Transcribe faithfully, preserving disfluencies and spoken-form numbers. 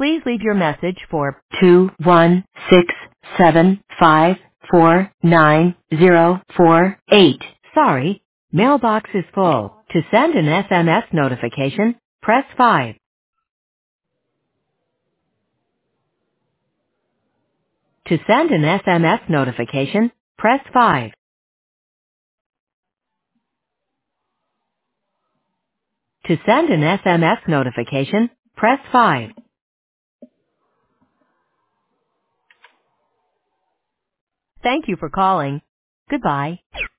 Please leave your message for two one six seven five four nine zero four eight. Sorry, mailbox is full. To send an S M S notification, press five. To send an S M S notification, press five. To send an S M S notification, press five. Thank you for calling. Goodbye.